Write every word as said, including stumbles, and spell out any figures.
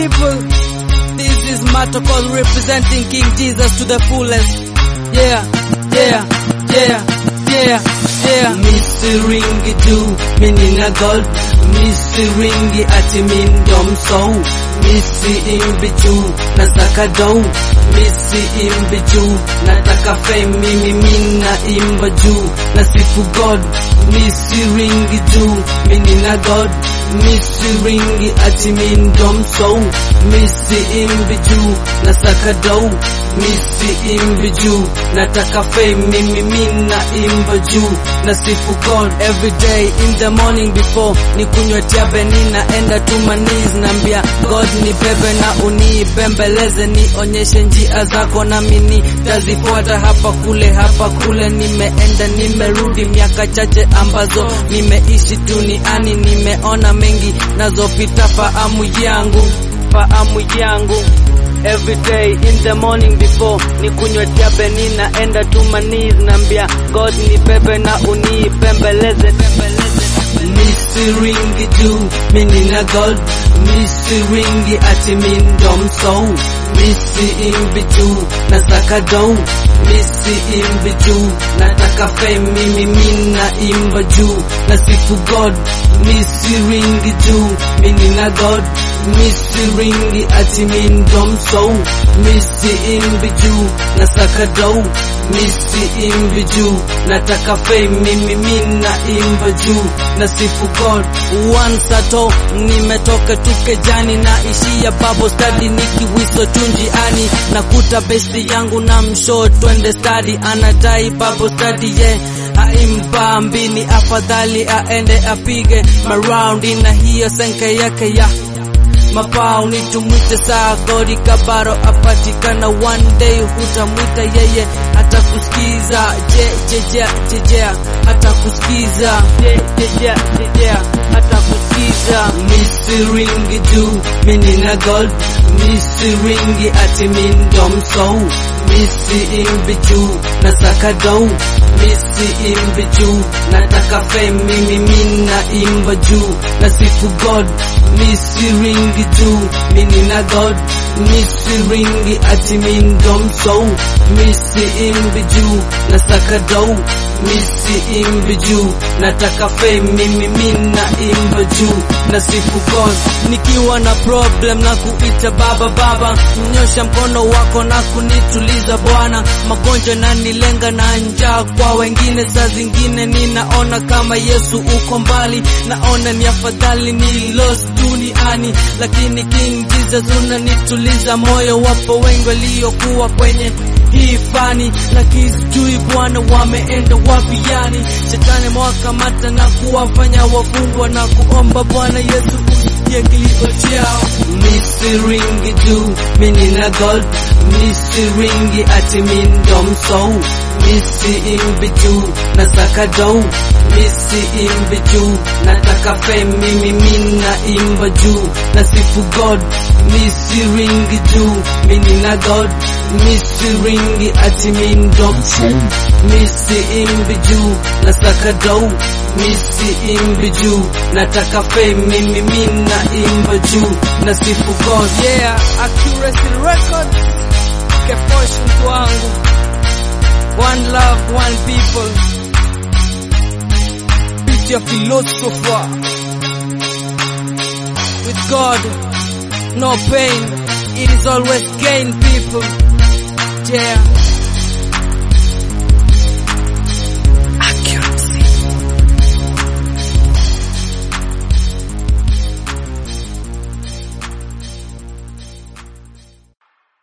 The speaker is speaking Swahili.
people, this is Matokos representing King Jesus to the fullest. Yeah, yeah, yeah, yeah, yeah. Misiringi tu, minina gold. Misiringi ati mindom so. Misi imbi tu, nasaka dough. Misi imbi tu, nataka fame, mimi mina imba juu. Nasifu God. Misiringi tu, minina God. Misiringi ati mindom so. Misi imbi juu, nasaka dough. Misi imbi juu, nataka fame, mimi mina imba juu. Nasifu God. Every day in the morning before nikunywe tiabe ninaenda to my knees, nambia God ni bebe na unibembeleze, nionyeshe njia zako na mimi tazifuata. Hapa kule hapa kule nimeenda nimerudi, miaka chache ambazo nimeishi duniani, nimeona mengi nazopita fahamu yangu, fahamu yangu. Every day in the morning before nikunywe tiabe ninaenda to my knees, nambia God ni bebe na unibembeleze, bembeleze. Misiringi juu, minina gold. Misiringi ati mindom so. Misi imbi juu, nasaka dough. Misi imbi juu, nataka fame, mimi mina imba juu. Nasifu God. Misiringi juu, minina gold. Misiringi ati mindom so. Misi imbi juu, nasaka dough. Misi imbi juu, nataka fame, mimi mina imba juu. Nasifu God. Once ato nimetoka tukejani na ishia Bible study, nikiwiso tunjiani nakuta besti yangu na msho twende study, anadai Bible study yeah. Aimba mbini afadhali aende apige maraundi na hiyo senke yake ya mapao, nitumwite saa gori kabaro apatikana one day, hutamwita yeye hata kusikiza. Je je je je hata kusikiza. Je je je je hata kusikiza. Misiringi juu, minina gold. Misiringi ati mindom so. Misi imbi juu, nasaka dough. Misi imbi juu, nataka fame, mimi mina imba juu. Nasifu God. Misiringi juu, minina God. Misiringi ati mindom so. Misi imbi juu, nasaka dough. Misi imbi juu, nataka fame, mimi mina imba juu. Nasifu God. Nikiwa na problem na kuita baba baba, mnyosha mkono wako na kunituliza Bwana. Magonjwa na nilenga na njaa kwa wengine, saa zingine ninaona kama Yesu uko mbali, naona ni afadhali ni lost duniani, lakini King Jesus unanituliza moyo. Wapo wengi waliokuwa kwenye hii fani, lakini sijui Bwana wameenda wapi yani. Shetani mwakamata na kuwafanya wafungwa, na kuomba Bwana Yesu usikie kilio chao. Misiringi juu, minina gold. Misiringi ati mindom so. Misi imbi juu, nasaka dough. Misi imbi juu, nataka fame, mimi mina imba juu. Nasifu God. Misiringi juu, minina God. Misiringi ati mindom so. Misi imbi juu, nasaka dough. Misi imbi juu, nataka fame, mimi mina imba juu. Nasifu God. Yeah, Accuracy Records, Kefosh mtu wangu. One love, one people. Beat your philosopher. With God, no pain, it is always gain, people. Yeah.